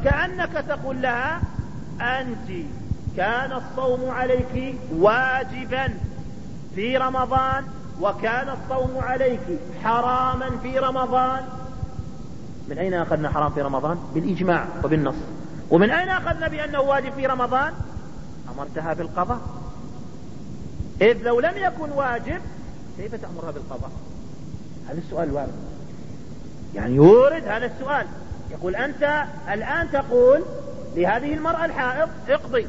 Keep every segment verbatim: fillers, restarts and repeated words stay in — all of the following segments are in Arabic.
فكأنك تقول لها أنت كان الصوم عليك واجبا في رمضان، وكان الصوم عليك حراما في رمضان. من أين أخذنا حرام في رمضان؟ بالإجماع وبالنص. ومن أين أخذنا بأنه واجب في رمضان؟ أمرتها بالقضاء، إذ لو لم يكن واجب كيف تأمرها بالقضاء؟ هذا السؤال وارد، يعني يورد هذا السؤال. يقول أنت الآن تقول لهذه المرأة الحائض اقضي،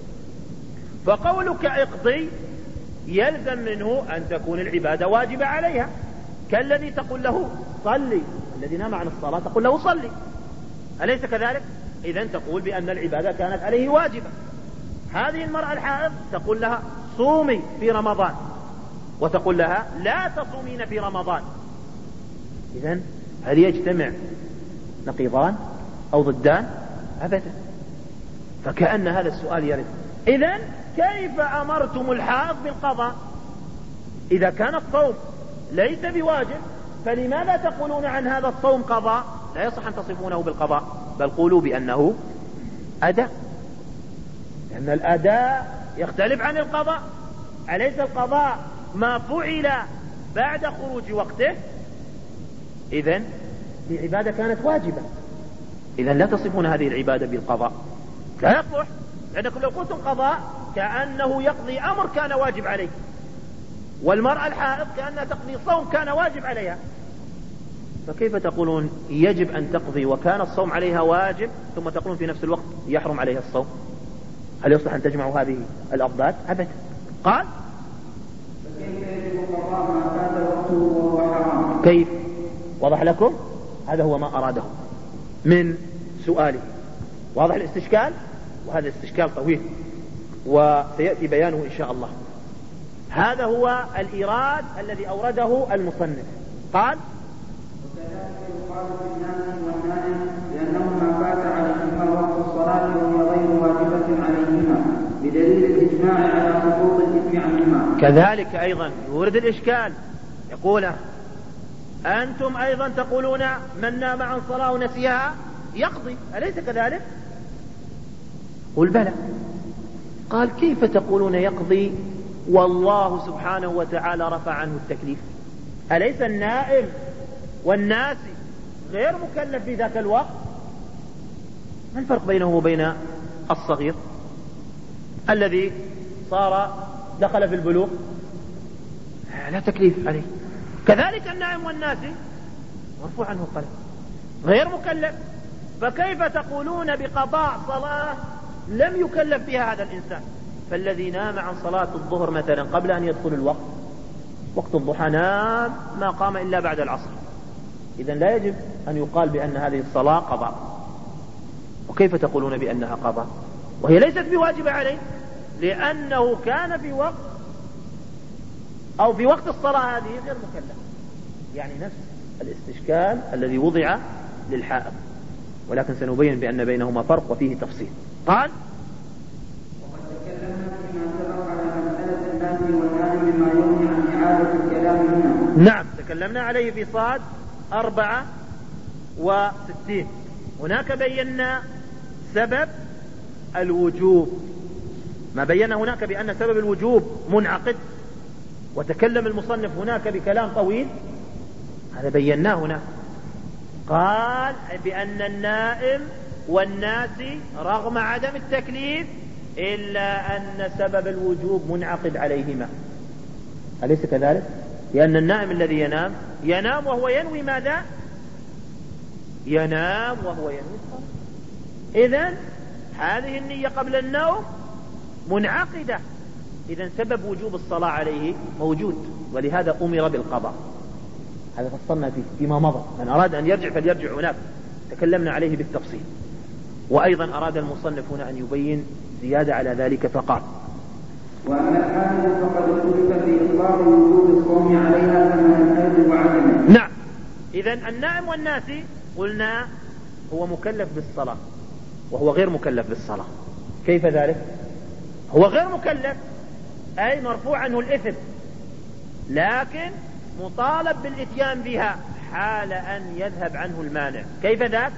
فقولك اقضي يلزم منه أن تكون العبادة واجبة عليها، كالذي تقول له صلي، الذي نام عن الصلاة تقول له صلي، أليس كذلك؟ إذن تقول بأن العبادة كانت عليه واجبة. هذه المرأة الحائض تقول لها صومي في رمضان، وتقول لها لا تصومين في رمضان. إذن هل يجتمع نقيضان أو ضدان؟ أبدا. فكأن هذا السؤال يرد. إذن كيف أمرتم الحائض بالقضاء إذا كان الصوم ليس بواجب؟ فلماذا تقولون عن هذا الصوم قضاء؟ لا يصح أن تصفونه بالقضاء، بل قولوا بأنه أداء، لأن الأداء يختلف عن القضاء. أليس القضاء ما فعل بعد خروج وقته؟ إذن العبادة كانت واجبة، إذن لا تصفون هذه العبادة بالقضاء، لا يصلح، لأنكم لو قلتم قضاء كأنه يقضي أمر كان واجب عليه، والمرأة الحائض كأنها تقضي صوم كان واجب عليها. فكيف تقولون يجب أن تقضي وكان الصوم عليها واجب، ثم تقولون في نفس الوقت يحرم عليها الصوم؟ هل يصلح أن تجمعوا هذه الأضداد؟ أبدا. قال كيف؟ واضح لكم؟ هذا هو ما أراده من سؤاله. واضح الاستشكال؟ وهذا الاستشكال طويل وسيأتي بيانه إن شاء الله. هذا هو الإيراد الذي أورده المصنف. قال وكذلك يقال في الناس والنائم لأنهما فات عليهما وقت الصلاة وهي غير واجبة عليهما بدليل الإجماع على سقوط الإثم عنهما. كذلك أيضا يورد الإشكال، يقول أنتم أيضا تقولون من نام عن صلاة ونسيها يقضي، أليس كذلك؟ قل بلى. قال كيف تقولون يقضي والله سبحانه وتعالى رفع عنه التكليف؟ أليس النائم والناس غير مكلف في ذاك الوقت؟ ما الفرق بينه وبين الصغير الذي صار دخل في البلوغ؟ لا تكليف عليه. كذلك النائم والناس مرفوع عنه القلم غير مكلف، فكيف تقولون بقضاء صلاة لم يكلف بها هذا الإنسان؟ فالذي نام عن صلاة الظهر مثلا قبل أن يدخل الوقت، وقت الضحى نام ما قام إلا بعد العصر، إذن لا يجب أن يقال بأن هذه الصلاة قضاء. وكيف تقولون بأنها قضاء وهي ليست بواجبة عليه؟ لأنه كان في وقت أو في وقت الصلاة هذه غير مكلف. يعني نفس الاستشكال الذي وضع للحائض، ولكن سنبين بأن بينهما فرق وفيه تفصيل. قال وقد تكلمنا فيما سبق على مسألة الناس والنائم مما يغني عن إعادة الكلام هنا. نعم تكلمنا عليه في صاد أربعة وستين. هناك بينا سبب الوجوب، ما بينا هناك بأن سبب الوجوب منعقد، وتكلم المصنف هناك بكلام طويل، هذا بيناه هنا. قال بأن النائم والناس رغم عدم التكليف إلا أن سبب الوجوب منعقد عليهما، أليس كذلك؟ لأن النائم الذي ينام ينام وهو ينوي ماذا؟ ينام وهو ينوي الصلاة. إذن هذه النية قبل النوم منعقدة، إذن سبب وجوب الصلاة عليه موجود، ولهذا أمر بالقضاء. هذا فصلنا فيه فيما مضى، من أراد أن يرجع فليرجع هناك، تكلمنا عليه بالتفصيل. وأيضا أراد المصنف هنا أن يبين زيادة على ذلك فقال وأما الحامل فقد اختلف في إطلاق وجوب الصوم عليها كما الحيض وعدمه. نعم. إذن النائم والناس قلنا هو مكلف بالصلاة وهو غير مكلف بالصلاة. كيف ذلك؟ هو غير مكلف أي مرفوع عنه الإثم، لكن مطالب بالإتيان بها حال أن يذهب عنه المانع. كيف ذاك؟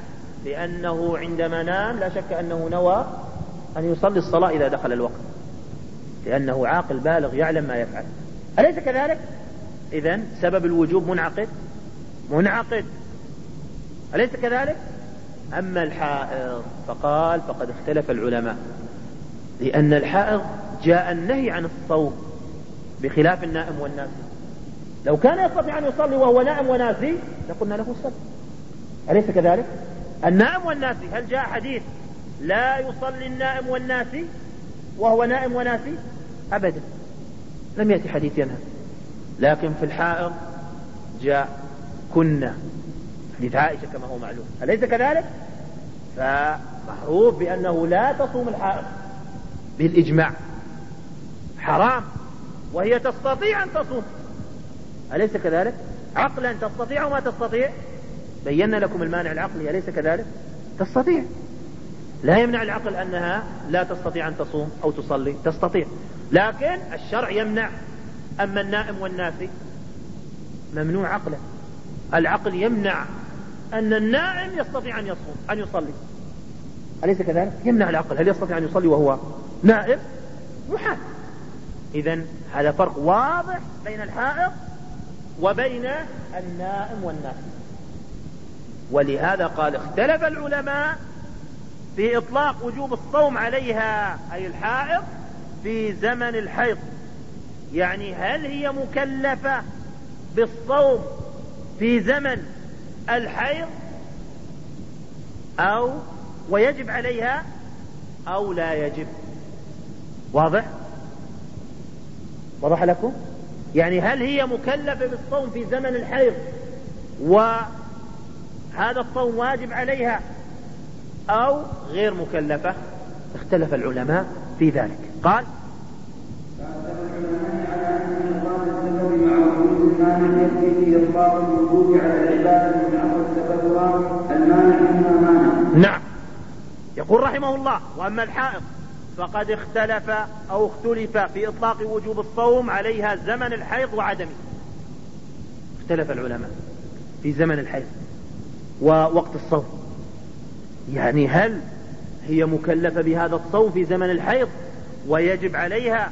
لأنه عندما نام لا شك أنه نوى أن يصلي الصلاة إذا دخل الوقت، لأنه عاقل بالغ يعلم ما يفعل، أليس كذلك؟ إذن سبب الوجوب منعقد منعقد أليس كذلك؟ أما الحائض فقال فقد اختلف العلماء، لأن الحائض جاء النهي عن الصوم بخلاف النائم والناسي. لو كان يستطيع أن يصلي وهو نائم وناسي لقلنا له صل، أليس كذلك؟ النائم والناسي هل جاء حديث لا يصلي النائم والناسي وهو نائم وناسي؟ أبدا، لم يأتي حديث ينهى. لكن في الحائض جاء كنا حديث عائشة كما هو معلوم، أليس كذلك؟ فمعروف بأنه لا تصوم الحائض بالإجماع، حرام، وهي تستطيع أن تصوم، أليس كذلك؟ عقلا تستطيع وما تستطيع، بينا لكم المانع العقلي، أليس كذلك؟ تستطيع، لا يمنع العقل أنها لا تستطيع أن تصوم أو تصلي، تستطيع، لكن الشرع يمنع. أما النائم والناسي ممنوع عقلا، العقل يمنع أن النائم يستطيع أن يصوم أن يصلي، أليس كذلك؟ يمنع العقل، هل يستطيع أن يصلي وهو نائم؟ محال. إذن هذا فرق واضح بين الحائض وبين النائم والناسي، ولهذا قال اختلف العلماء في إطلاق وجوب الصوم عليها أي الحائض في زمن الحيض، يعني هل هي مكلفة بالصوم في زمن الحيض أو ويجب عليها أو لا يجب؟ واضح؟ وضح لكم؟ يعني هل هي مكلفة بالصوم في زمن الحيض وهذا الصوم واجب عليها أو غير مكلفة؟ اختلف العلماء في ذلك. قال نعم. يقول رحمه الله وأما الحائض فقد اختلف أو اختلف في إطلاق وجوب الصوم عليها زمن الحيض وعدمه. اختلف العلماء في زمن الحيض ووقت الصوم، يعني هل هي مكلفة بهذا الصوم في زمن الحيض ويجب عليها،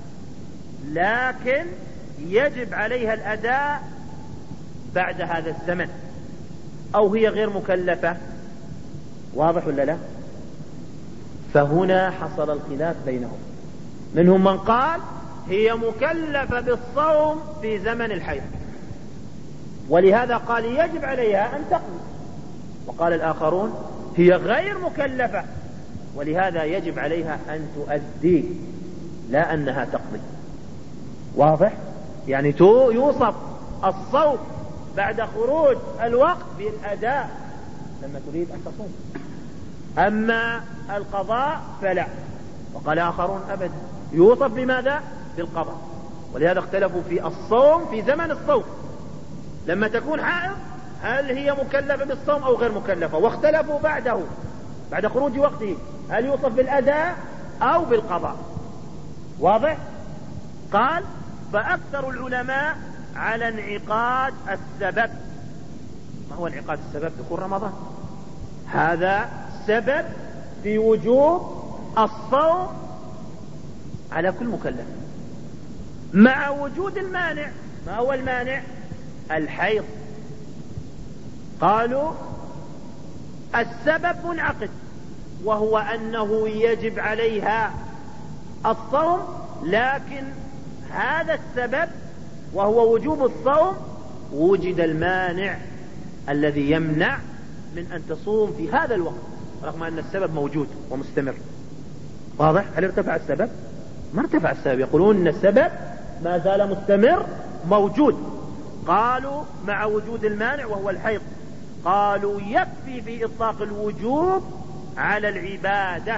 لكن يجب عليها الأداء بعد هذا الزمن، أو هي غير مكلفة؟ واضح ولا لا؟ فهنا حصل الخلاف بينهم، منهم من قال هي مكلفة بالصوم في زمن الحيض ولهذا قال يجب عليها أن تقضي، وقال الآخرون هي غير مكلفة ولهذا يجب عليها أن تؤدي لا أنها تقضي. واضح؟ يعني يوصف الصوم بعد خروج الوقت بالأداء لما تريد أن تصوم، أما القضاء فلا. وقال آخرون أبدا يوصف بماذا؟ بالقضاء. ولهذا اختلفوا في الصوم في زمن الصوم لما تكون حائض هل هي مكلفة بالصوم أو غير مكلفة، واختلفوا بعده بعد خروج وقته هل يوصف بالأداء أو بالقضاء. واضح؟ قال فأكثر العلماء على انعقاد السبب. ما هو انعقاد السبب؟ دخول رمضان، هذا سبب في وجوب الصوم على كل مكلف مع وجود المانع. ما هو المانع؟ الحيض. قالوا السبب منعقد وهو أنه يجب عليها الصوم، لكن هذا السبب وهو وجوب الصوم وجد المانع الذي يمنع من أن تصوم في هذا الوقت رغم أن السبب موجود ومستمر. واضح؟ هل ارتفع السبب؟ ما ارتفع السبب، يقولون أن السبب ما زال مستمر موجود. قالوا مع وجود المانع وهو الحيض، قالوا يكفي في إطلاق الوجوب على العبادة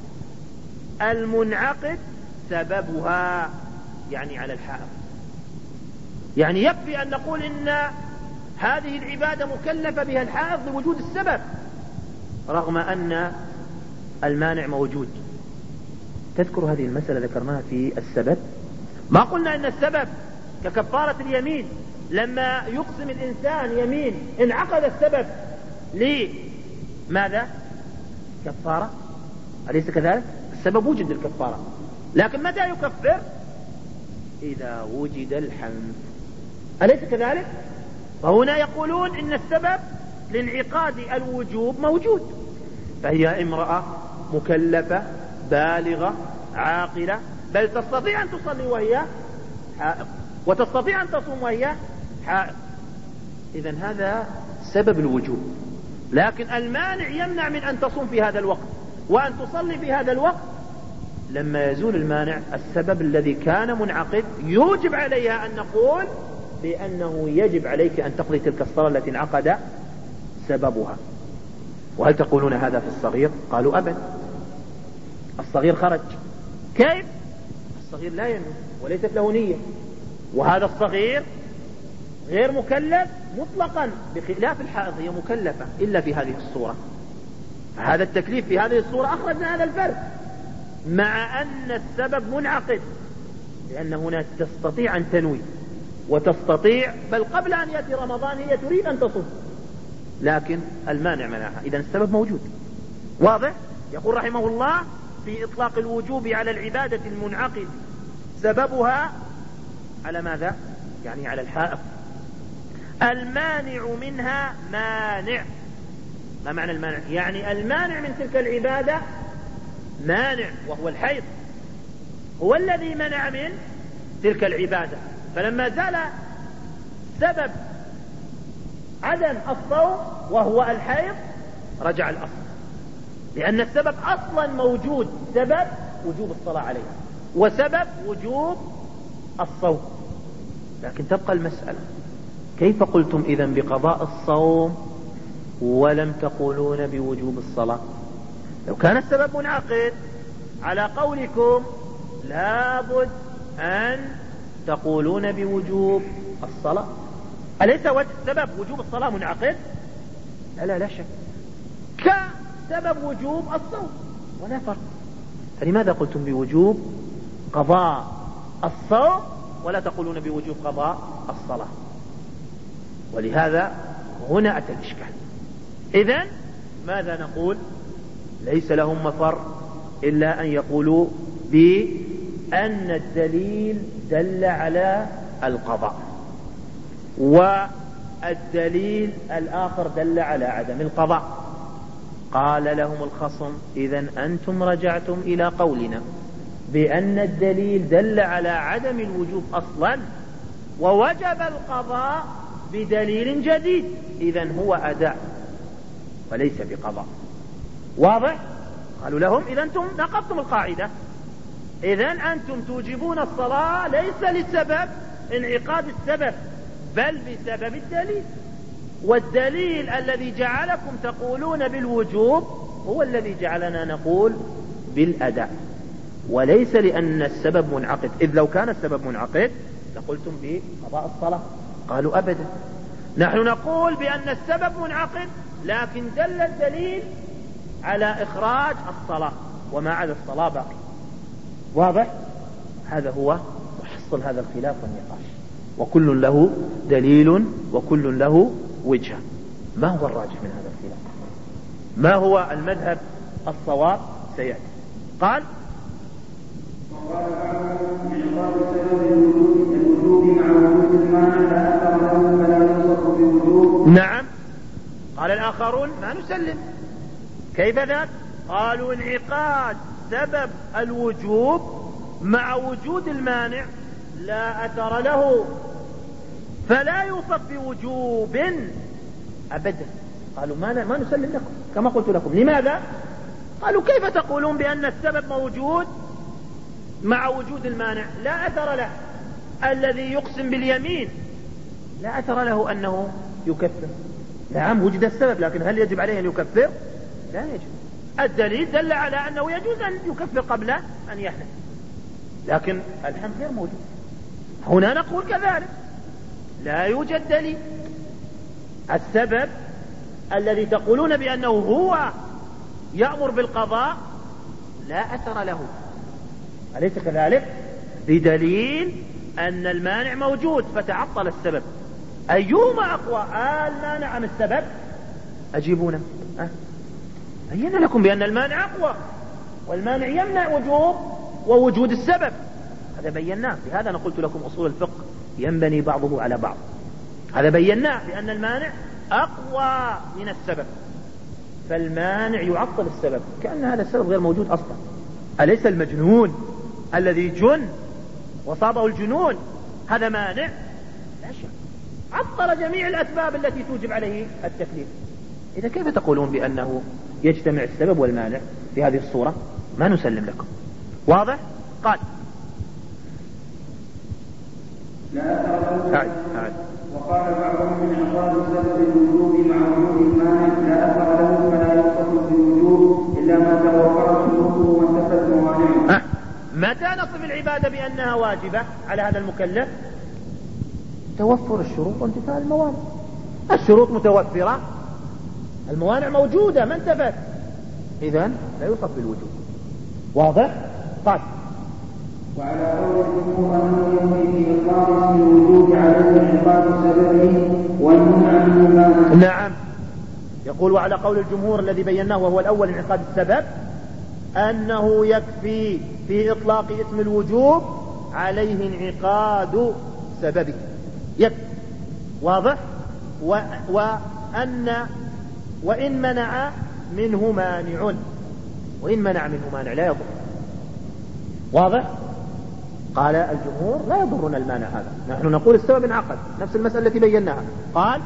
المنعقد سببها، يعني على الحائض. يعني يكفي أن نقول إن هذه العبادة مكلفة بها الحائض لوجود السبب رغم أن المانع موجود. تذكر هذه المسألة ذكرناها في السبب، ما قلنا إن السبب ككفارة اليمين لما يقسم الإنسان يمين انعقد السبب ماذا؟ كفارة، أليس كذلك؟ السبب وجد للكفارة، لكن متى يكفر؟ إذا وجد الحنث، أليس كذلك؟ فهنا يقولون إن السبب لانعقاد الوجوب موجود، فهي امرأة مكلفة بالغة عاقلة، بل تستطيع أن تصلي وهي حائض، وتستطيع أن تصوم وهي حائض، إذن هذا سبب الوجوب. لكن المانع يمنع من أن تصوم في هذا الوقت وأن تصلي في هذا الوقت. لما يزول المانع السبب الذي كان منعقد يوجب عليها أن نقول بأنه يجب عليك أن تقضي تلك الصلاة التي انعقد سببها. وهل تقولون هذا في الصغير؟ قالوا أبدا، الصغير خرج. كيف؟ الصغير لا ينوي وليست له نية، وهذا الصغير غير مكلف مطلقا، بخلاف الحائض هي مكلفة إلا في هذه الصورة. هذا التكليف في هذه الصورة أخرجنا هذا الفرق، مع أن السبب منعقد، لأن هنا تستطيع أن تنوي وتستطيع، بل قبل أن يأتي رمضان هي تريد أن تصوم، لكن المانع منعها، إذن السبب موجود. واضح؟ يقول رحمه الله في إطلاق الوجوب على العبادة المنعقد سببها على ماذا؟ يعني على الحائض. المانع منها مانع. ما معنى المانع؟ يعني المانع من تلك العبادة مانع، وهو الحيض هو الذي منع من تلك العبادة. فلما زال سبب عدم الصوم وهو الحيض رجع الأصل، لأن السبب أصلا موجود، سبب وجوب الصلاة عليها وسبب وجوب الصوم. لكن تبقى المسألة، كيف قلتم إذن بقضاء الصوم ولم تقولون بوجوب الصلاة؟ لو كان السبب منعقد على قولكم لابد أن تقولون بوجوب الصلاة. أليس سبب وجوب الصلاة منعقد؟ لا لا لا شك، كسبب وجوب الصوم ولا فرق. فلماذا قلتم بوجوب قضاء الصوم ولا تقولون بوجوب قضاء الصلاة؟ ولهذا هنا أتى الإشكال. إذن ماذا نقول؟ ليس لهم مفر إلا أن يقولوا بأن الدليل دل على القضاء والدليل الآخر دل على عدم القضاء. قال لهم الخصم إذن أنتم رجعتم إلى قولنا بأن الدليل دل على عدم الوجوب أصلا ووجب القضاء بدليل جديد، إذن هو أداء وليس بقضاء. واضح؟ قالوا لهم إذا أنتم نقضتم القاعدة، إذا أنتم توجبون الصلاة ليس لسبب انعقاد السبب بل بسبب الدليل، والدليل الذي جعلكم تقولون بالوجوب هو الذي جعلنا نقول بالأداء، وليس لأن السبب منعقد، إذ لو كان السبب منعقد لقلتم بقضاء الصلاة. قالوا أبدا، نحن نقول بأن السبب منعقد لكن دل الدليل على إخراج الصلاة وما عدا الصلاة باقي. واضح؟ هذا هو محصل هذا الخلاف والنقاش، وكل له دليل وكل له وجهة. ما هو الراجح من هذا الخلاف؟ ما هو المذهب الصواب؟ سيأتي. قال وقال بعضهم إعطاء سبب الوجوب مع وجود المانع لا أثر له فلا يوصف بوجوب. نعم. قال الآخرون ما نسلم. كيف ذاك؟ قالوا انعقاد سبب الوجوب مع وجود المانع لا أثر له فلا يوصف بوجوب أبدا. قالوا ما ما نسلم لكم كما قلت لكم. لماذا؟ قالوا كيف تقولون بأن السبب موجود مع وجود المانع لا أثر له؟ الذي يقسم باليمين لا أثر له أنه يكفر. نعم وجد السبب، لكن هل يجب عليه أن يكفر؟ لا يجب. الدليل دل على أنه يجوز أن يكفر قبل أن يحدث، لكن الحنث غير موجود. هنا نقول كذلك لا يوجد دليل. السبب الذي تقولون بأنه هو يأمر بالقضاء لا أثر له، أليس كذلك؟ بدليل أن المانع موجود فتعطل السبب. أيهما أقوى، المانع أم السبب؟ أجيبونا. أه؟ بينا لكم بأن المانع أقوى، والمانع يمنع وجوب ووجود السبب، هذا بيناه. لهذا أنا قلت لكم أصول الفقه ينبني بعضه على بعض. هذا بيناه بأن المانع أقوى من السبب، فالمانع يعطل السبب كأن هذا السبب غير موجود أصلا. أليس المجنون الذي جن وصابه الجنون هذا مانع؟ لا شك، عطل جميع الأسباب التي توجب عليه التكليف. إذا كيف تقولون بأنه يجتمع السبب والمانع في هذه الصورة؟ ما نسلم لكم. واضح؟ قال لا أثر أعد أعد وقال بعضهم من عقاد سبب الوجوب مع وجود المانع لا أثر له فلا يوصف بالوجوب إلا ما توفرت شروطه وانتفت موانعه. أه. متى نصف العبادة بأنها واجبة على هذا المكلف؟ توفر الشروط وانتفاء الموانع. الشروط متوفرة، الموانع موجودة ما انتفت، إذن لا يوصف بالوجوب. واضح؟ طيب. وعلى قول الجمهور أنه ينوي في إطلاق اسم الوجوب عليه انعقاد سببه والمنع منه مانع. نعم، يقول وعلى قول الجمهور الذي بيناه وهو الأول انعقاد السبب أنه يكفي في إطلاق اسم الوجوب عليه انعقاد سببه، يكفي. واضح؟ و... وأن وإن منع منه مانع، وإن منع منه مانع لا يضر. واضح؟ قال الجمهور لا يضرنا المانع هذا، نحن نقول السبب انعقد، نفس المسألة التي بيناها. قال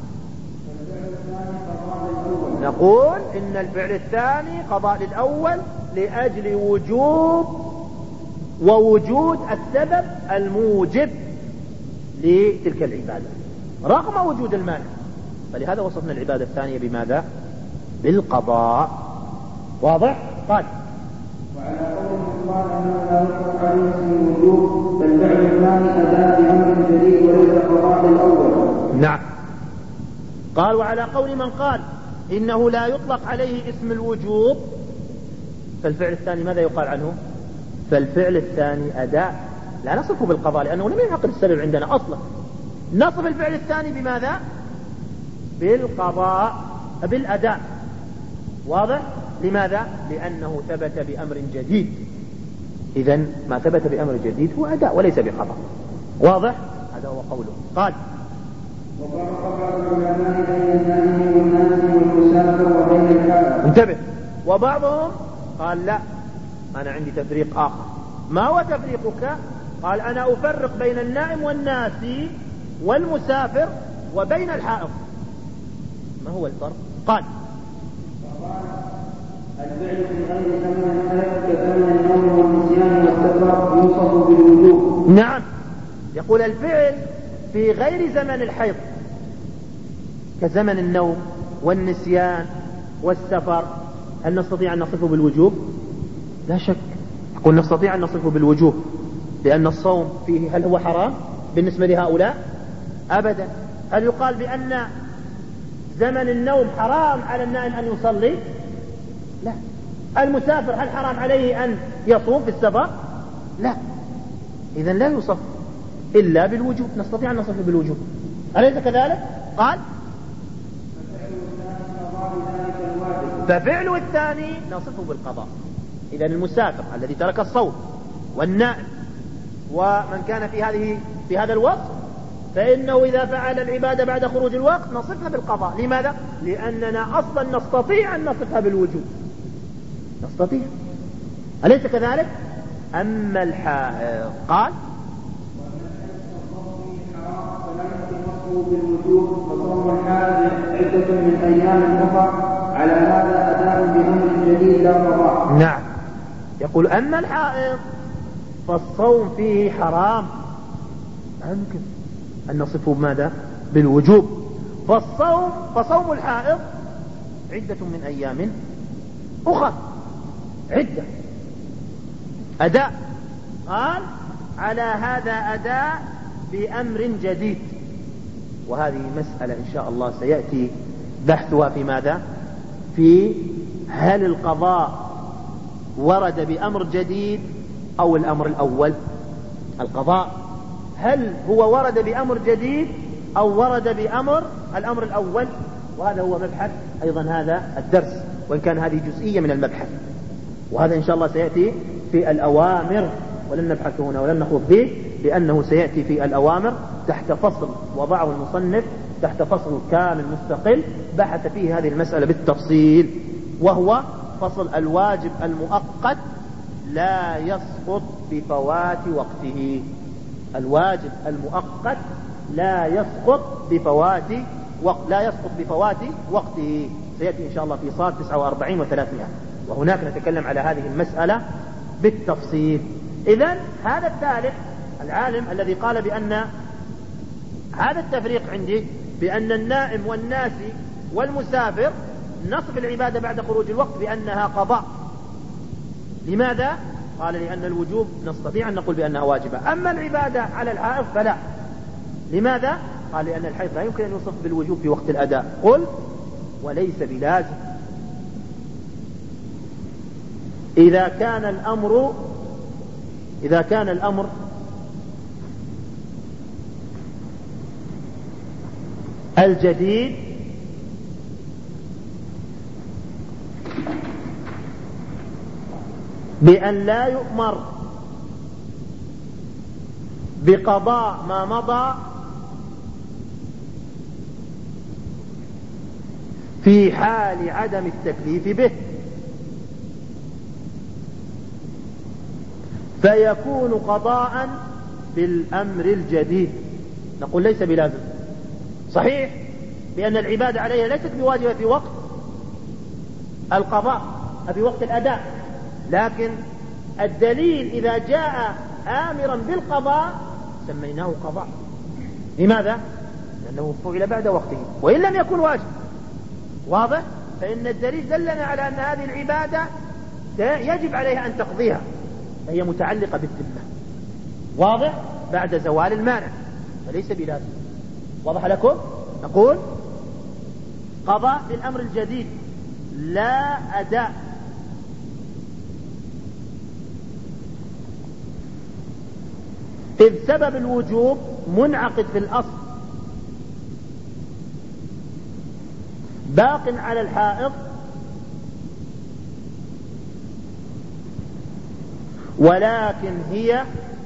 نقول إن الفعل الثاني قضاء للأول لأجل وجوب ووجود السبب الموجب لتلك العبادة رغم وجود المانع، فلهذا وصفنا العبادة الثانية بماذا؟ بالقضاء. واضح؟ قال وعلى قول قال أنه لا يطلق عليه اسم الوجوب فالفعل الثاني أداء بأمر جديد وليس قضاء الأول. نعم. قال وعلى قول من قال إنه لا يطلق عليه اسم الوجوب فالفعل الثاني ماذا يقال عنه؟ فالفعل الثاني أداء، لا نصفه بالقضاء لأنه لم ينعقد السبب عندنا أصلا. نصف الفعل الثاني بماذا؟ بالقضاء، بالأداء. واضح؟ لماذا؟ لأنه ثبت بأمر جديد، إذن ما ثبت بأمر جديد هو أداء وليس بقضاء. واضح؟ هذا هو قوله. قال وفرق بعض العلماء بين النائم والناس والمسافر وبين الحائض. انتبه، وبعضهم قال لا، أنا عندي تفريق آخر. ما هو تفريقك؟ قال أنا أفرق بين النائم والناس والمسافر وبين الحائض. ما هو الفرق؟ قال الفعل في غير زمن الحيض كزمن النوم والنسيان والسفر يوصف بالوجوب. نعم، يقول الفعل في غير زمن الحيض كزمن النوم والنسيان والسفر هل نستطيع أن نصفه بالوجوب؟ لا شك، يقول نستطيع أن نصفه بالوجوب، لأن الصوم فيه هل هو حرام بالنسبة لهؤلاء؟ أبدا. هل يقال بأن زمن النوم حرام على النائم أن يصلي؟ لا. المسافر هل حرام عليه أن يصوم في السفر؟ لا. إذن لا يوصف إلا بالوجوب، نستطيع أن نصفه بالوجوب، أليس كذلك؟ قال ففعل الثاني نصفه بالقضاء. إذن المسافر الذي ترك الصوم والنائم ومن كان في هذه في هذا الوقت فإنه إذا فعل العبادة بعد خروج الوقت نصفها بالقضاء. لماذا؟ لأننا أصلا نستطيع أن نصفها بالوجوب، نستطيع، أليس كذلك؟ أما الحائض قال بالوجوب فصوم الحائض عدة من أيام أخرى على هذا أداء بأمر جديد لا قضاء. نعم، يقول أما الحائض فالصوم فيه حرام، لا يمكن أن نصفه بماذا؟ بالوجوب. فالصوم فصوم الحائض عدة من أيام أخرى، عدة، أداء. قال على هذا أداء بأمر جديد، وهذه مسألة إن شاء الله سيأتي بحثها في ماذا؟ في هل القضاء ورد بأمر جديد أو الأمر الأول؟ القضاء هل هو ورد بأمر جديد أو ورد بأمر الأمر الأول؟ وهذا هو مبحث أيضا هذا الدرس. وإن كان هذه جزئية من المبحث، وهذا إن شاء الله سيأتي في الأوامر، ولن نبحث هنا ولن نخوض به، لأنه سيأتي في الأوامر تحت فصل وضعه المصنف تحت فصل كامل مستقل بحث فيه هذه المسألة بالتفصيل، وهو فصل الواجب المؤقت لا يسقط بفوات وقته. الواجب المؤقت لا يسقط بفوات وقت لا يسقط بفوات وقته، سيأتي إن شاء الله في صاد تسعة وأربعين وثلاثمائة، وهناك نتكلم على هذه المسألة بالتفصيل. إذن هذا الثالث العالم الذي قال بأن هذا التفريق عندي بأن النائم والناسي والمسافر نصف العبادة بعد خروج الوقت بأنها قضاء. لماذا؟ قال لأن الوجوب نستطيع أن نقول بأنها واجبة، أما العبادة على الحائض فلا. لماذا؟ قال لأن الحيض لا يمكن أن يوصف بالوجوب في وقت الأداء، قل وليس بلازم. إذا كان الأمر إذا كان الأمر الجديد بأن لا يؤمر بقضاء ما مضى في حال عدم التكليف به، فيكون قضاء بالأمر الجديد، نقول ليس بلازم. صحيح بأن العبادة عليها ليست بواجبة في وقت القضاء في وقت الأداء، لكن الدليل إذا جاء آمرا بالقضاء سميناه قضاء. لماذا؟ لأنه فعل بعد وقته وإن لم يكن واجب. واضح؟ فإن الدليل دلنا على أن هذه العبادة يجب عليها أن تقضيها، فهي متعلقة بالذمة. واضح؟ بعد زوال المانع، فليس بلازم. واضح لكم؟ نقول قضاء للأمر الجديد لا أداء. إذ سبب الوجوب منعقد في الأصل باق على الحائض، ولكن هي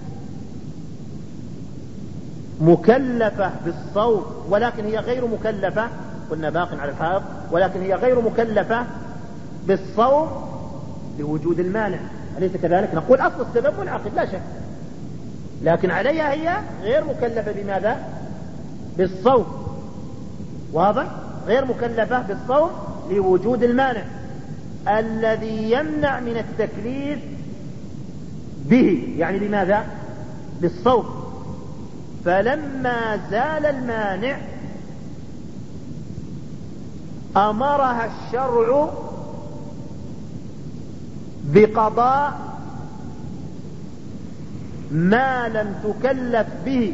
مكلفة بالصوم، ولكن هي غير مكلفة، قلنا باق على الحائض ولكن هي غير مكلفة بالصوم لوجود المانع، أليس كذلك؟ نقول أصل السبب منعقد لا شك، لكن عليها هي غير مكلفة بماذا؟ بالصوم. واضح؟ غير مكلفة بالصوم لوجود المانع الذي يمنع من التكليف به، يعني بماذا؟ بالصوم. فلما زال المانع أمرها الشرع بقضاء ما لم تكلف به،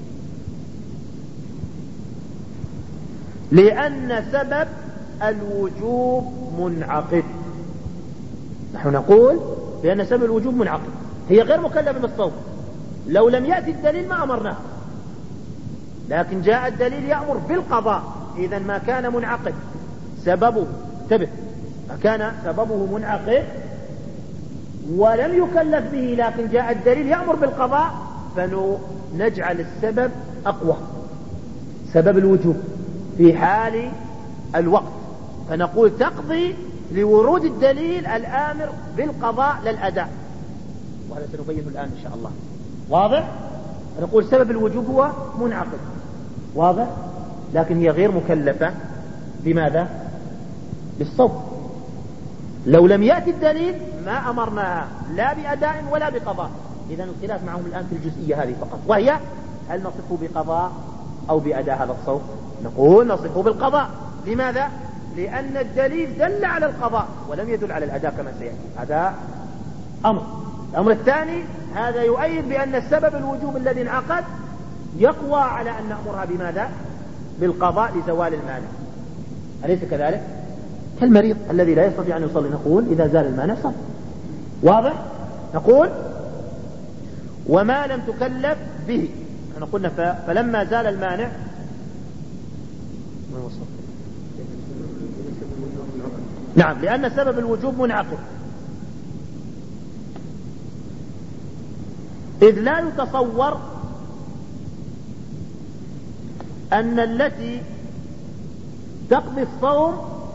لأن سبب الوجوب منعقد. نحن نقول بأن سبب الوجوب منعقد، هي غير مكلفة بالصوم، لو لم يأتي الدليل ما أمرناه، لكن جاء الدليل يأمر بالقضاء، إذا ما كان منعقد سببه انتبه ما كان سببه منعقد ولم يكلف به، لكن جاء الدليل يأمر بالقضاء، فنجعل السبب أقوى، سبب الوجوب في حال الوقت، فنقول تقضي لورود الدليل الآمر بالقضاء للأداء، وهذا سنبينه الآن إن شاء الله. واضح؟ نقول سبب الوجوب هو منعقد، واضح؟ لكن هي غير مكلفة بماذا؟ بالصوم. لو لم يأتي الدليل ما أمرناها لا بأداء ولا بقضاء. إذن الخلاف معهم الآن في الجزئية هذه فقط، وهي هل نصفه بقضاء أو بأداء هذا الصوم؟ نقول نصفه بالقضاء. لماذا؟ لأن الدليل دل على القضاء ولم يدل على الأداء كما سيأتي، هذا أمر. الأمر الثاني هذا يؤيد بأن السبب الوجوب الذي انعقد يقوى على أن نأمرها بماذا؟ بالقضاء لزوال المانع، أليس كذلك؟ كالمريض الذي لا يستطيع أن يصلي، نقول إذا زال المانع صل. واضح؟ نقول وما لم تكلف به، احنا قلنا فلما زال المانع نعم، لأن سبب الوجوب منعقد، إذ لا يتصور أن التي تقضي الصوم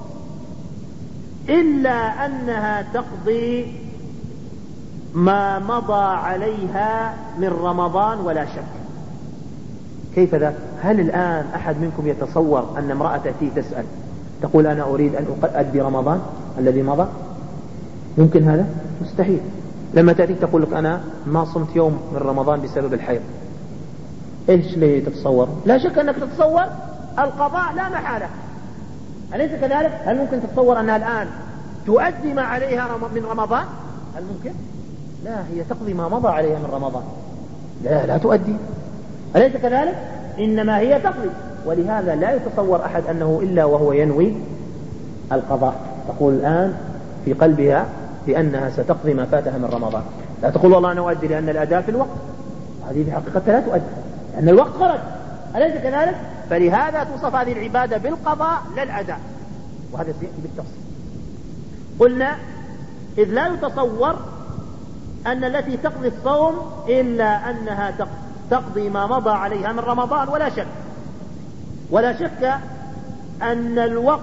إلا أنها تقضي ما مضى عليها من رمضان ولا شك. كيف ذا؟ هل الآن أحد منكم يتصور أن امرأة تأتي تسأل تقول أنا أريد أن أؤدي رمضان الذي مضى؟ يمكن هذا؟ مستحيل. لما تأتي تقول لك أنا ما صمت يوم من رمضان بسبب الحيض، إيش اللي تتصور؟ لا شك أنك تتصور القضاء لا محالة، أليس كذلك؟ هل ممكن تتصور أنها الآن تؤدي ما عليها من رمضان؟ هل ممكن؟ لا، هي تقضي ما مضى عليها من رمضان، لا لا تؤدي، أليس كذلك؟ إنما هي تقضي. ولهذا لا يتصور أحد أنه إلا وهو ينوي القضاء. تقول الآن في قلبها بأنها ستقضي ما فاتها من رمضان، لا تقول والله أنا أؤدي لأن الأداء في الوقت، هذه في حقيقة لا تؤدي لأن الوقت خرج، أليس كذلك؟ فلهذا توصف هذه العبادة بالقضاء لا الأداء، وهذا سيأتي بالتفصيل. قلنا إذ لا يتصور أن التي تقضي الصوم إلا أنها تقضي ما مضى عليها من رمضان ولا شك، ولا شك أن الوقت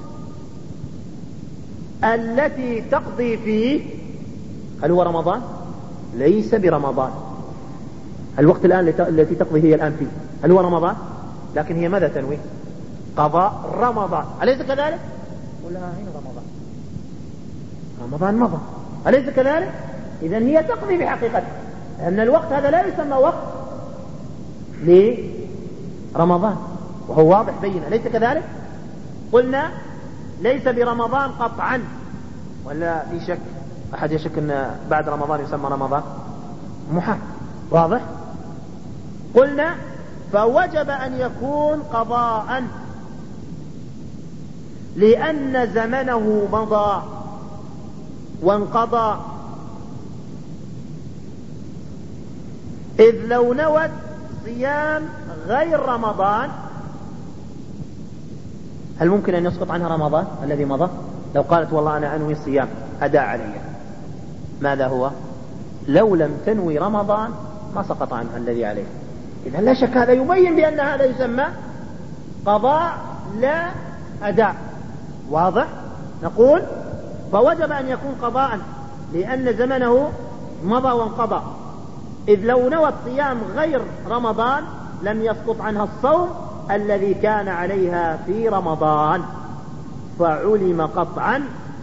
التي تقضي فيه هل هو رمضان؟ ليس برمضان. الوقت الآن التي تقضي هي الآن فيه هل هو رمضان؟ لكن هي ماذا تنوي؟ قضاء رمضان، أليس كذلك؟ ولا هنا رمضان، رمضان مضى، أليس كذلك؟ إذن هي تقضي بحقيقة، لأن الوقت هذا لا يسمى وقت لرمضان، وهو واضح بين، أليس كذلك؟ قلنا ليس برمضان قطعا، ولا في شك؟ أحد يشك أن بعد رمضان يسمى رمضان؟ محال، واضح؟ قلنا فوجب أن يكون قضاء لأن زمنه مضى وانقضى، إذ لو نوت صيام غير رمضان هل ممكن أن يسقط عنها رمضان الذي مضى؟ لو قالت والله أنا أنوي الصيام أداء علي، ماذا هو؟ لو لم تنوي رمضان ما سقط عنها الذي عليه. إذن لا شك هذا يبين بأن هذا يسمى قضاء لا أداء، واضح؟ نقول فوجب أن يكون قضاء لأن زمنه مضى وانقضى، إذ لو نوت صيام غير رمضان لم يسقط عنها الصوم الذي كان عليها في رمضان، فعلم قطعا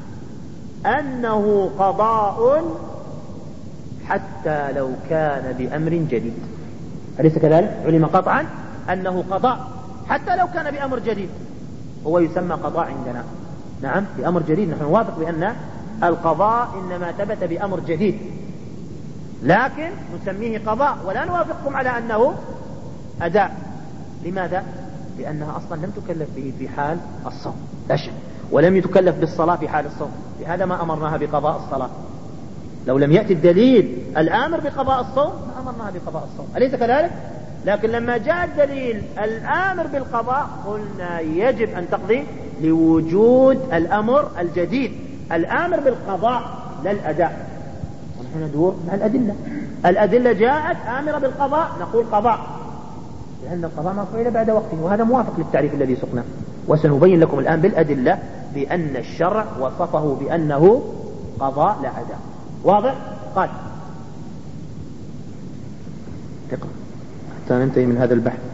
أنه قضاء حتى لو كان بأمر جديد، أليس كذلك؟ علم قطعا أنه قضاء حتى لو كان بأمر جديد، هو يسمى قضاء عندنا. نعم، بأمر جديد، نحن نوافق بأن القضاء إنما ثبت بأمر جديد، لكن نسميه قضاء ولا نوافقكم على أنه أداء. لماذا؟ لأنها أصلا لم تكلف به في حال الصوم لا شك، ولم يتكلف بالصلاة في حال الصوم، لهذا ما أمرناها بقضاء الصلاة. لو لم يأتي الدليل الآمر بقضاء الصوم ما أمرناها بقضاء الصوم، أليس كذلك؟ لكن لما جاء الدليل الآمر بالقضاء قلنا يجب أن تقضي لوجود الأمر الجديد الآمر بالقضاء لا الأداء. ونحن ندور مع الأدلة، الأدلة جاءت آمرة بالقضاء نقول قضاء، لأن القضاء ما فعل بعد وقته، وهذا موافق للتعريف الذي سقناه. وسنبين لكم الآن بالأدلة بأن الشرع وصفه بأنه قضاء لا أداء، واضح؟ قال اقرأ حتى ننتهي من هذا البحث.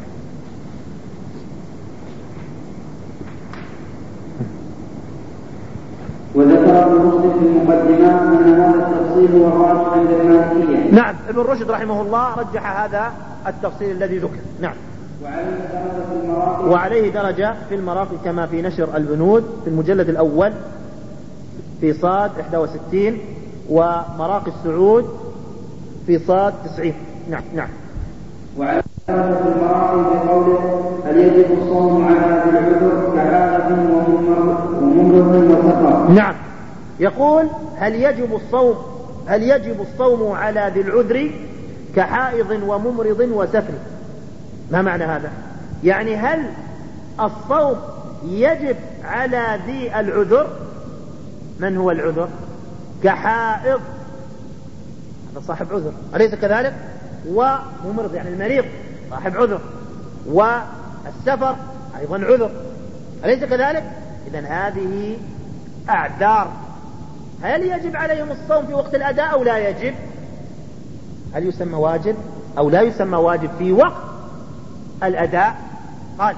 وذكر ابن رشد في المقدمات أن هذا التفصيل هو الراجح عند المالكية. نعم، ابن رشد رحمه الله رجح هذا التفصيل الذي ذكر. نعم. وعليه درجة في المراقي وعليه درجة في المراقي كما في نشر البنود في المجلد الأول في صاد واحد وستين، ومراقي السعود في صاد تسعين. نعم نعم. وعليه درجة في المراقي بقوله هل يجب الصوم على ذي العذر كحالة وممرض وسفر. نعم، يقول هل يجب الصوم هل يجب الصوم على ذي العذر كحائض وممرض وسفر. ما معنى هذا؟ يعني هل الصوم يجب على ذي العذر من هو العذر؟ كحائض، هذا صاحب عذر، أليس كذلك؟ وممرض يعني المريض صاحب عذر، والسفر أيضا عذر، أليس كذلك؟ إذن هذه أعذار. هل يجب عليهم الصوم في وقت الأداء أو لا يجب؟ هل يسمى واجب أو لا يسمى واجب في وقت الأداء؟ قال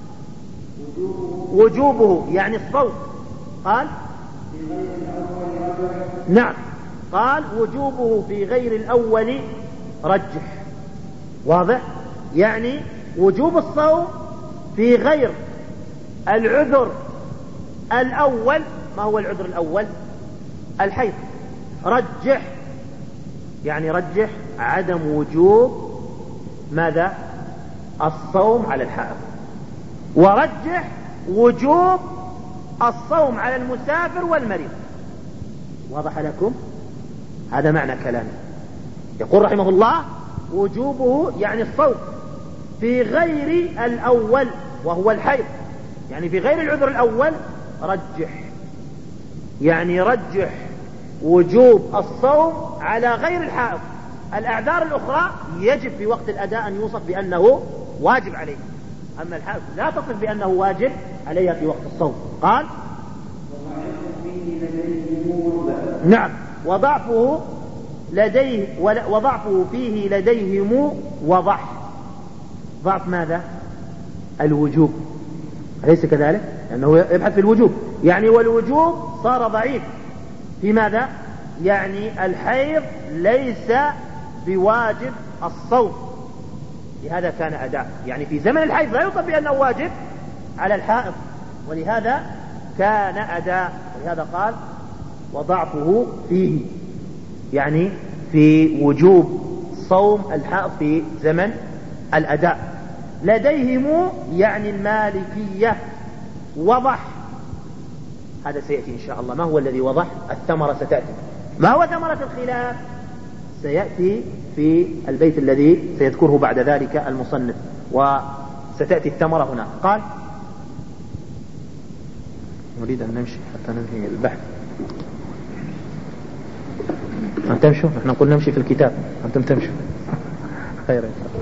وجوبه يعني الصوم. قال نعم، قال وجوبه في غير الأول رجح. واضح؟ يعني وجوب الصوم في غير العذر الأول. ما هو العذر الأول؟ الحيض. رجح يعني رجح عدم وجوب ماذا؟ الصوم على الحائض، ورجح وجوب الصوم على المسافر والمريض. واضح لكم؟ هذا معنى كلامه. يقول رحمه الله وجوبه يعني الصوم في غير الأول وهو الحيض، يعني في غير العذر الأول رجح، يعني رجح وجوب الصوم على غير الحائض. الأعذار الأخرى يجب في وقت الأداء أن يوصف بأنه واجب عليه، أما الحائض لا تصف بأنه واجب عليها في وقت الصوم. قال نعم، وضعفه لديه وضعفه فيه لديهم وضح. ضعف ماذا؟ الوجوب، أليس كذلك؟ لأنه يبحث في الوجوب، يعني والوجوب صار ضعيف في ماذا؟ يعني الحيض ليس بواجب الصوم، لهذا كان أداء، يعني في زمن الحيض لا يوصف بأنه واجب على الحائض، ولهذا كان أداء. ولهذا قال وضعفه فيه، يعني في وجوب صوم الحائض في زمن الأداء. لديهم يعني المالكية وضح، هذا سيأتي إن شاء الله. ما هو الذي وضح؟ الثمرة ستأتي. ما هو ثمرة الخلاف؟ سيأتي في البيت الذي سيذكره بعد ذلك المصنف، وستأتي الثمرة هنا. قال نريد أن نمشي حتى ننهي البحث. أن تمشوا، نحن نقول نمشي في الكتاب، أنتم تمشوا. خير.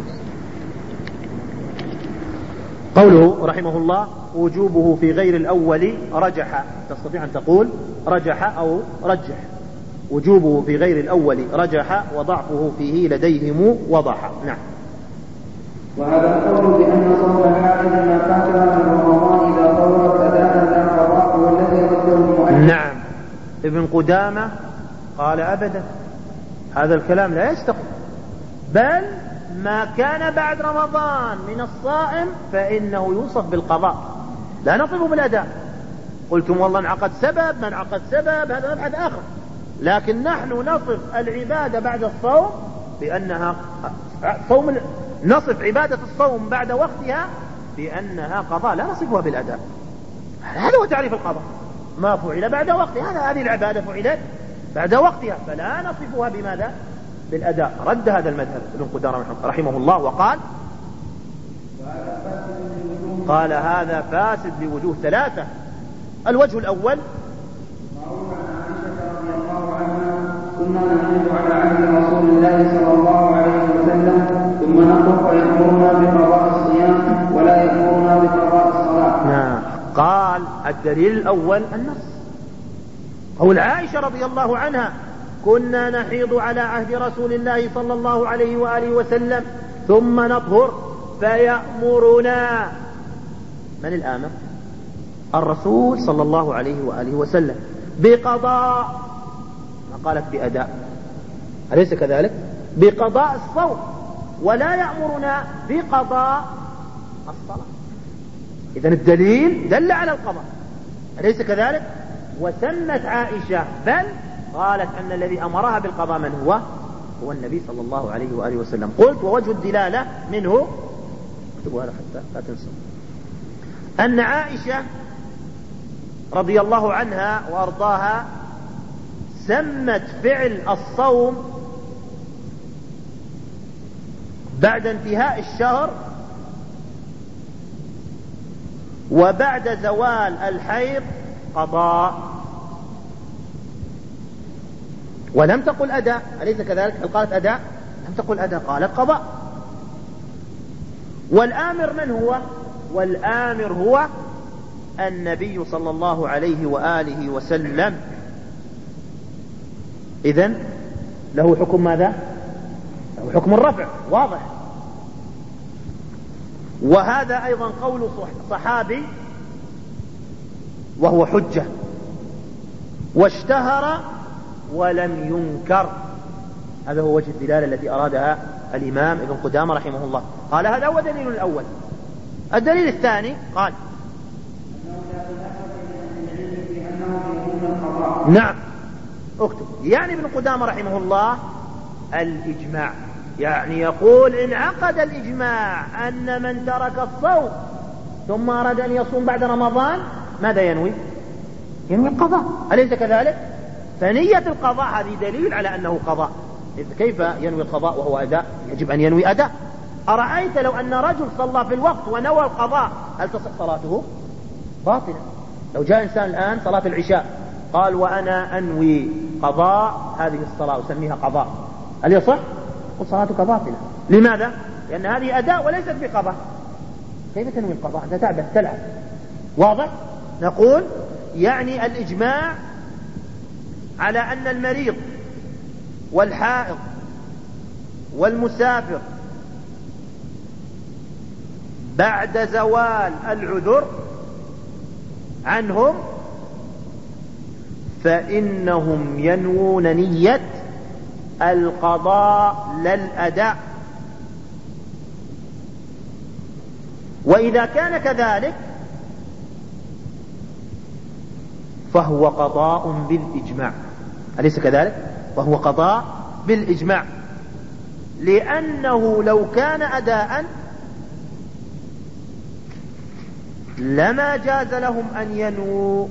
قوله رحمه الله وجوبه في غير الأول رجح، تستطيع أن تقول رجح أو رجح. وجوبه في غير الأول رجح، وضعفه فيه لديهم وضح. نعم. وهذا القول بأن صوم الحائض ما فاتها من رمضان إذا طورت أداء لا قضاء هو الذي رده المؤلف. نعم. ابن قدامة قال أبدا، هذا الكلام لا يستقيم، بل ما كان بعد رمضان من الصائم فإنه يوصف بالقضاء، لا نصفه بالأداء. قلتم والله انعقد سبب، ما انعقد سبب هذا مبحث آخر، لكن نحن نصف العبادة بعد الصوم بأنها صوم، نصف عبادة الصوم بعد وقتها بأنها قضاء، لا نصفها بالأداء. هذا هو تعريف القضاء، ما فعل بعد وقتها، هذا هذه العبادة فعلت بعد وقتها، فلا نصفها بماذا؟ بالأداء. رد هذا المذهب ابن قدامة رحمه الله وقال قال هذا فاسد بوجوه ثلاثة. الوجه الأول كنا نحيض على عهد رسول الله صلى الله عليه وسلم ثم نقف ويأمرنا بقضاء الصيام ولا يأمرنا بقضاء الصلاة. نعم. قال الدليل الأول النص، قول عائشة رضي الله عنها كنا نحيض على عهد رسول الله صلى الله عليه وآله وسلم ثم نطهر فيأمرنا. من الآمر؟ الرسول صلى الله عليه وآله وسلم بقضاء، ما قالت بأداء، أليس كذلك؟ بقضاء الصوم، ولا يأمرنا بقضاء الصلاة. إذن الدليل دل على القضاء، أليس كذلك؟ وسمت عائشة، بل قالت أن الذي أمرها بالقضاء من هو؟ هو النبي صلى الله عليه وآله وسلم. قلت ووجه الدلالة منه، اكتبوا هذا حتى لا تنسوا، أن عائشة رضي الله عنها وأرضاها سمت فعل الصوم بعد انتهاء الشهر وبعد زوال الحيض قضاء، ولم تقل أداء، أليس كذلك؟ هل قالت أداء؟ لم تقل أداء، قالت قضاء. والآمر من هو؟ والآمر هو النبي صلى الله عليه وآله وسلم. إذن له حكم ماذا؟ له حكم الرفع، واضح. وهذا أيضا قول صحابي وهو حجة واشتهر ولم ينكر. هذا هو وجه الدلالة التي أرادها الإمام ابن قدامة رحمه الله. قال هذا هو دليل الأول. الدليل الثاني قال نعم اكتب، يعني ابن قدامة رحمه الله الإجماع، يعني يقول إن عقد الإجماع أن من ترك الصوم ثم أراد أن يصوم بعد رمضان ماذا ينوي؟ ينوي القضاء، أليس كذلك؟ فنية القضاء هذه دليل على أنه قضاء. إذ كيف ينوي القضاء وهو أداء؟ يجب أن ينوي أداء. أرأيت لو أن رجل صلى في الوقت ونوى القضاء هل تصح صلاته؟ باطلة. لو جاء إنسان الآن صلاة العشاء قال وأنا أنوي قضاء هذه الصلاة أسميها قضاء، هل يصح؟ قل صلاتك باطلة. لماذا؟ لأن هذه أداء وليست بقضاء. كيف تنوي القضاء؟ أنت تعبث تلعب. واضح؟ نقول يعني الإجماع على أن المريض والحائض والمسافر بعد زوال العذر عنهم فإنهم ينوون نية القضاء لا الأداء. وإذا كان كذلك فهو قضاء بالإجماع، أليس كذلك؟ فهو قضاء بالإجماع، لأنه لو كان أداء لما جاز لهم أن ينووا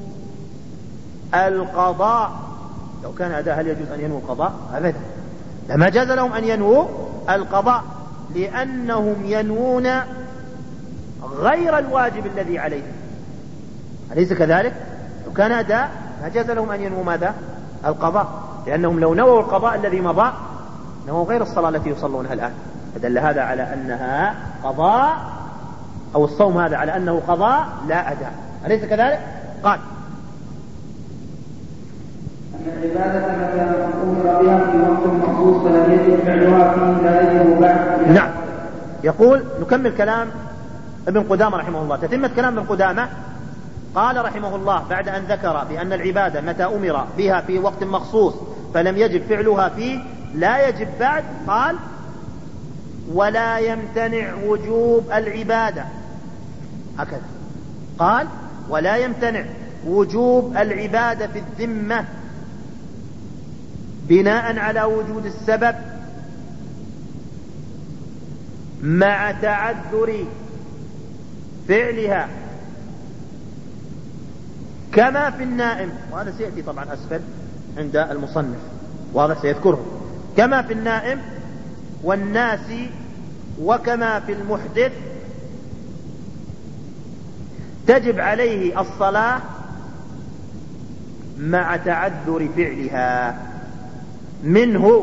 القضاء. لو كان أداء هل يجوز أن ينووا القضاء؟ أبدا، لما جاز لهم أن ينووا القضاء، لأنهم ينوون غير الواجب الذي عليهم، أليس كذلك؟ لو كان أداء ما جاز لهم أن ينووا ماذا؟ القضاء، لأنهم لو نووا القضاء الذي مضى نووا غير الصلاة التي يصلونها الآن. فدل هذا على أنها قضاء، أو الصوم هذا على أنه قضاء لا أداء، أليس كذلك؟ قال أن العبادة متى أمر بها في وقت مخصوص فلم يجب فعلها فيه لا يجب بعد. نعم. يقول نكمل كلام ابن قدامة رحمه الله، تتمة كلام ابن قدامة. قال رحمه الله بعد أن ذكر بأن العبادة متى أمر بها في وقت مخصوص فلم يجب فعلها فيه لا يجب بعد، قال ولا يمتنع وجوب العبادة، هكذا قال ولا يمتنع وجوب العبادة في الذمة بناء على وجود السبب مع تعذر فعلها كما في النائم، وهذا سيأتي طبعا أسفل عند المصنف، واضح سيذكره، كما في النائم والناس وكما في المحدث تجب عليه الصلاة مع تعذر فعلها منه،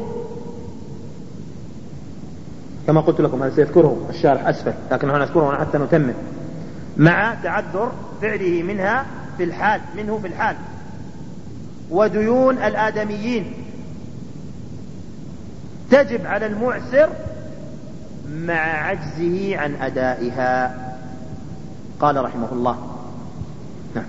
كما قلت لكم هذا سيذكره الشارح أسفل، لكن نحن نذكره حتى نتمم، مع تعذر فعله منها في الحال منه في الحال. وديون الآدميين تجب على المعسر مع عجزه عن أدائها. قال رحمه الله نعم.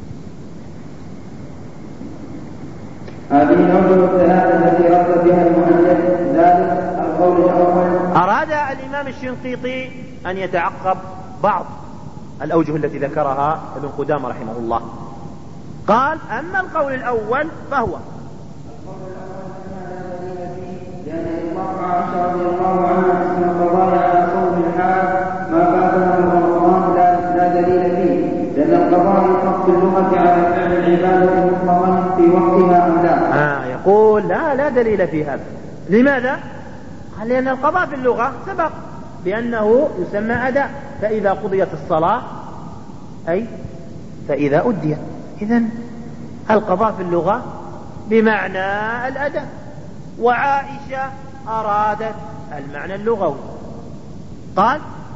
هذه الأوجه الثلاثة التي رد بها المؤلف ذلك القول الأول. أراد الإمام الشنقيطي أن يتعقب بعض الأوجه التي ذكرها ابن قدامة رحمه الله. قال أما القول الأول فهو القول الأول لا دليل فيه، لأن إطلاق عائشة رضي الله عنها اسم القضاء على صوم الحال ما فاتنا من رمضان لا دليل فيه، لأن القضاء يطلق في اللغة على فعل العبادة مطلقا في وقتها أم لا. آه يقول لا لا دليل في هذا. لماذا؟ قال لأن القضاء في اللغة سبق بأنه يسمى أداء، فإذا قضيت الصلاة أي فإذا أديت. إذن القضاء في اللغة بمعنى الأداء، وعائشة أرادت المعنى اللغوي. قال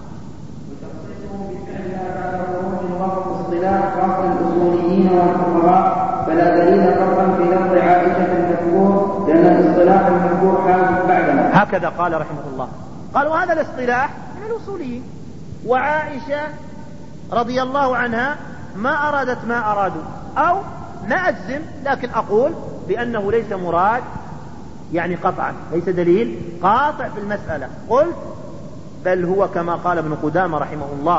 اصطلاح خاص الأصوليين والفقهاء، فلا دليل فرقا في لفظ عائشة المذكور لأن الاصطلاح المذكور حادث بعدها. هكذا قال رحمه الله. قال وهذا الاصطلاح من الأصوليين، وعائشة رضي الله عنها ما أرادت ما أرادوا، أو ما أجزم لكن أقول بأنه ليس مراد يعني قطعا، ليس دليل قاطع في المسألة. قلت بل هو كما قال ابن قدامة رحمه الله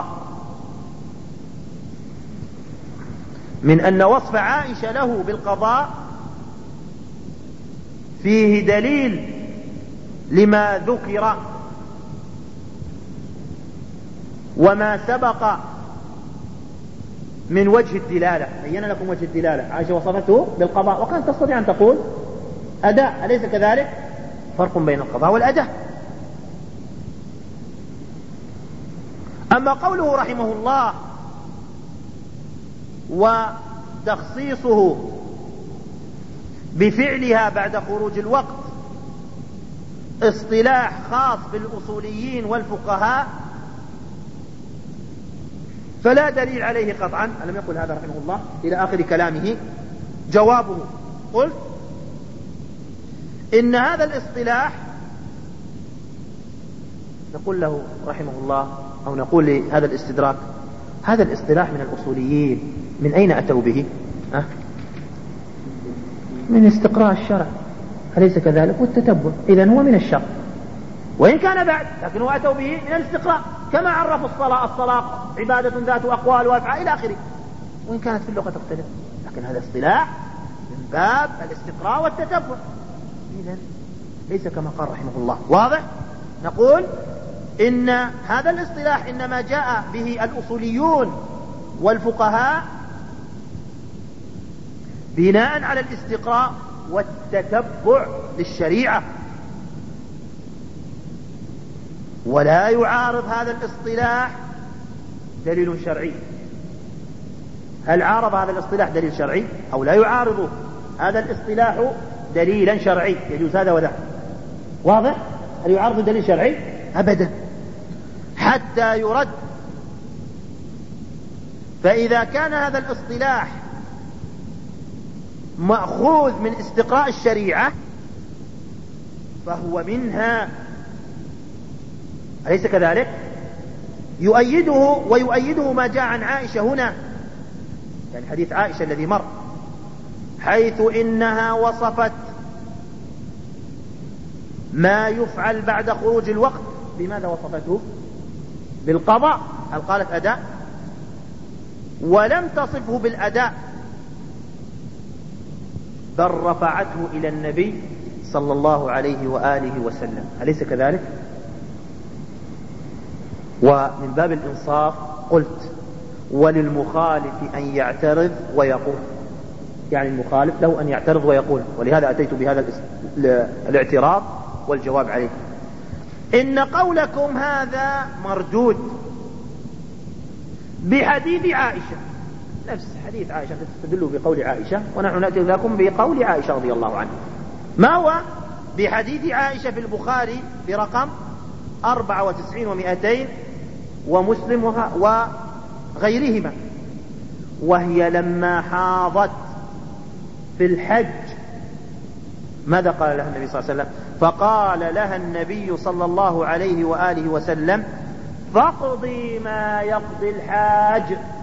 من أن وصف عائشة له بالقضاء فيه دليل لما ذكر وما سبق من وجه الدلالة. بين لكم وجه الدلالة، عائشة وصفته بالقضاء وكانت تستطيع أن تقول أداء، أليس كذلك؟ فرق بين القضاء والأداء. أما قوله رحمه الله وتخصيصه بفعلها بعد خروج الوقت اصطلاح خاص بالأصوليين والفقهاء فلا دليل عليه قطعا. ألم يقل هذا رحمه الله إلى آخر كلامه؟ جوابه قلت إن هذا الاصطلاح نقول له رحمه الله أو نقول لهذا الاستدراك هذا الاصطلاح من الأصوليين. من أين أتوا به؟ أه؟ من استقراء الشرع، أليس كذلك؟ والتتبع، إذن هو من الشرع وإن كان بعد، لكن هو أتوا به من الاستقراء، كما عرفوا الصلاة الصلاة عبادة ذات أقوال وأفعال إلى آخره، وإن كانت في اللغة تختلف، لكن هذا اصطلاح من باب الاستقراء والتتبع، إذن ليس كما قال رحمه الله. واضح؟ نقول إن هذا الاصطلاح إنما جاء به الأصوليون والفقهاء بناء على الاستقراء والتتبع للشريعة، ولا يعارض هذا الاصطلاح دليل شرعي. هل عارض هذا الاصطلاح دليل شرعي أو لا يعارض هذا الاصطلاح دليلا شرعي؟ يجوز هذا وذاك. واضح؟ هل يعارض دليل شرعي؟ أبدا، حتى يرد. فإذا كان هذا الاصطلاح مأخوذ من استقراء الشريعة فهو منها، أليس كذلك؟ يؤيده ويؤيده ما جاء عن عائشة هنا، يعني حديث عائشة الذي مر، حيث إنها وصفت ما يفعل بعد خروج الوقت. بماذا وصفته؟ بالقضاء. هل قالت أداء؟ ولم تصفه بالأداء، بل رفعته إلى النبي صلى الله عليه وآله وسلم، أليس كذلك؟ ومن باب الإنصاف قلت وللمخالف أن يعترض ويقول، يعني المخالف له أن يعترض ويقول، ولهذا أتيت بهذا الاعتراض والجواب عليه. إن قولكم هذا مردود بحديث عائشة، نفس حديث عائشة تستدلوا بقول عائشة، ونحن نأتي لكم بقول عائشة رضي الله عنها. ما هو؟ بحديث عائشة في البخاري برقم أربعة وتسعين ومئتين ومسلم وغيرهما، وهي لما حاضت في الحج ماذا قال لها النبي صلى الله عليه وسلم؟ فقال لها النبي صلى الله عليه وآله وسلم فاقضي ما يقضي الحاج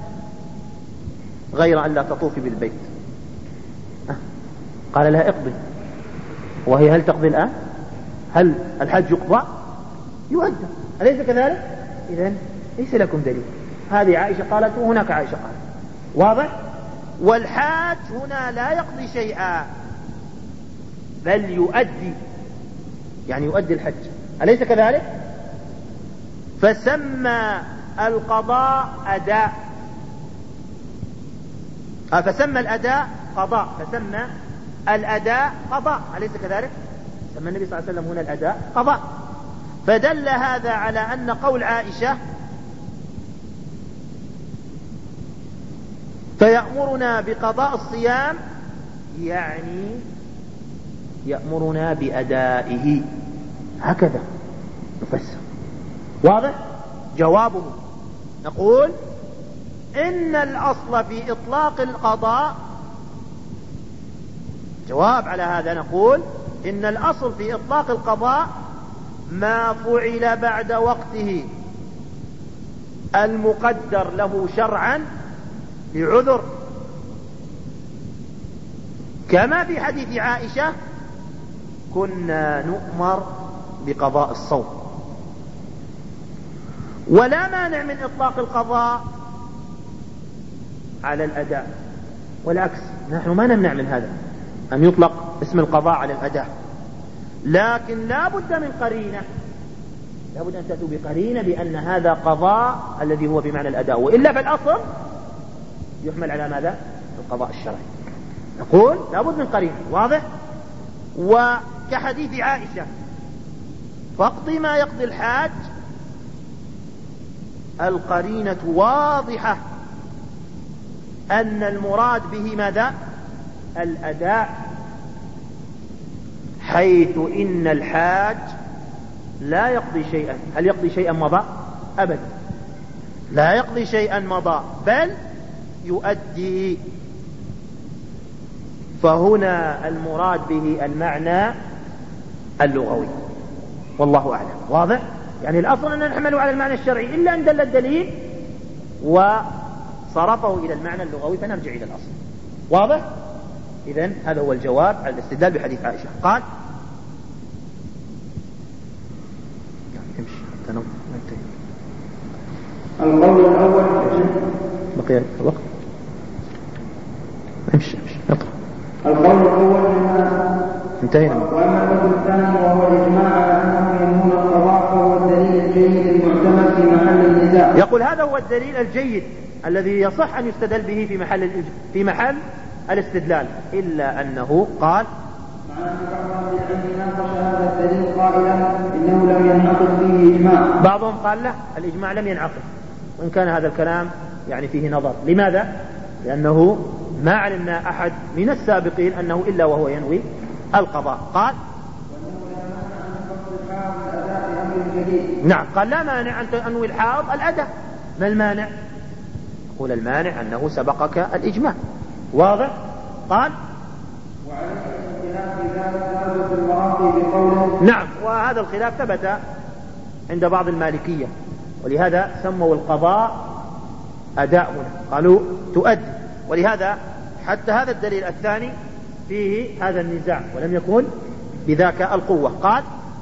غير أن لا تطوفي بالبيت. أه. قال لها اقضي، وهي هل تقضي الآن؟ هل الحج يقضى؟ يؤدى، أليس كذلك؟ إذن ليس لكم دليل. هذه عائشة قالت وهناك عائشة قالت. واضح؟ والحاج هنا لا يقضي شيئا بل يؤدي، يعني يؤدي الحج، أليس كذلك؟ فسمى القضاء أداء، فسمى الأداء قضاء، فسمى الأداء قضاء، أليس كذلك؟ سمى النبي صلى الله عليه وسلم هنا الأداء قضاء. فدل هذا على أن قول عائشة فيأمرنا بقضاء الصيام يعني يأمرنا بأدائه، هكذا نفسر. واضح؟ جوابه نقول إن الأصل في إطلاق القضاء، جواب على هذا نقول إن الأصل في إطلاق القضاء ما فعل بعد وقته المقدر له شرعا لعذر، كما في حديث عائشة كنا نؤمر بقضاء الصوم. ولا مانع من إطلاق القضاء على الأداء، والعكس، نحن ما نمنع من هذا أن يطلق اسم القضاء على الأداء، لكن لا بد من قرينة، لا بد أن تأتوا بقرينة بأن هذا قضاء الذي هو بمعنى الأداء، وإلا فالأصل يحمل على ماذا؟ القضاء الشرعي. نقول لا بد من قرينة. واضح؟ وكحديث عائشة فاقض ما يقضي الحاج، القرينة واضحة أن المراد به ماذا؟ الأداء، حيث إن الحاج لا يقضي شيئا. هل يقضي شيئا مضى؟ أبدا، لا يقضي شيئا مضى، بل يؤدي. فهنا المراد به المعنى اللغوي، والله أعلم. واضح؟ يعني الأصل أن نحمله على المعنى الشرعي، إلا أن دل الدليل وصرفه إلى المعنى اللغوي فنرجع إلى الأصل. واضح؟ إذن هذا هو الجواب على الاستدلال بحديث عائشة. قال القول الأول بقي الوقت، امشي امشي اقرأ. القول الأول منها انتهينا. وأما القول الثاني وهو الإجماع على أنه ينون القضاء فهو الدليل الجيد المعتمد في محل النزاع. يقول هذا هو الدليل الجيد الذي يصح أن يستدل به في محل في محل الاستدلال، إلا أنه قال مع أن بعض أهل العلم ناقش هذا الدليل قائلا إنه لم ينعقد فيه إجماع. بعضهم قال لا، الإجماع لم ينعقد، وإن كان هذا الكلام يعني فيه نظر. لماذا؟ لأنه ما علمنا أحد من السابقين أنه إلا وهو ينوي القضاء. قال نعم، قال لا مانع أن تنوي الحائض الأداء. ما المانع؟ يقول المانع أنه سبقك الإجماع. واضح؟ قال نعم، وهذا الخلاف ثبت عند بعض المالكية، ولهذا سموا القضاء أداء، قالوا تؤدي. ولهذا حتى هذا الدليل الثاني فيه هذا النزاع ولم يكن بذاك القوة. قال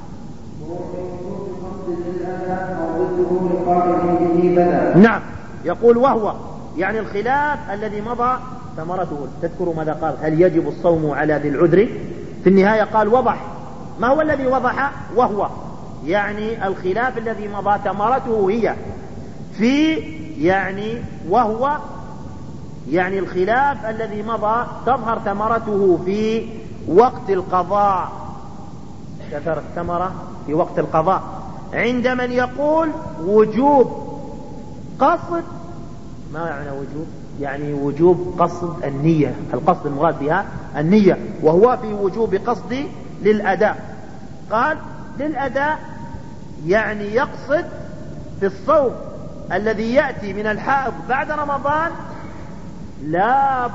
نعم، يقول وهو يعني الخلاف الذي مضى ثمرته. تذكروا ماذا قال؟ هل يجب الصوم على ذي العذر؟ في النهاية قال وضح. ما هو الذي وضح؟ وهو يعني الخلاف الذي مضى ثمرته هي في يعني وهو يعني الخلاف الذي مضى تظهر ثمرته في وقت القضاء، تظهر الثمرة في وقت القضاء عند من يقول وجوب قصد. ما معنى وجوب؟ يعني وجوب قصد النية، القصد المراد بها النية، وهو في وجوب قصد للأداء. قال للأداء يعني يقصد في الصوم الذي يأتي من الحائض بعد رمضان لا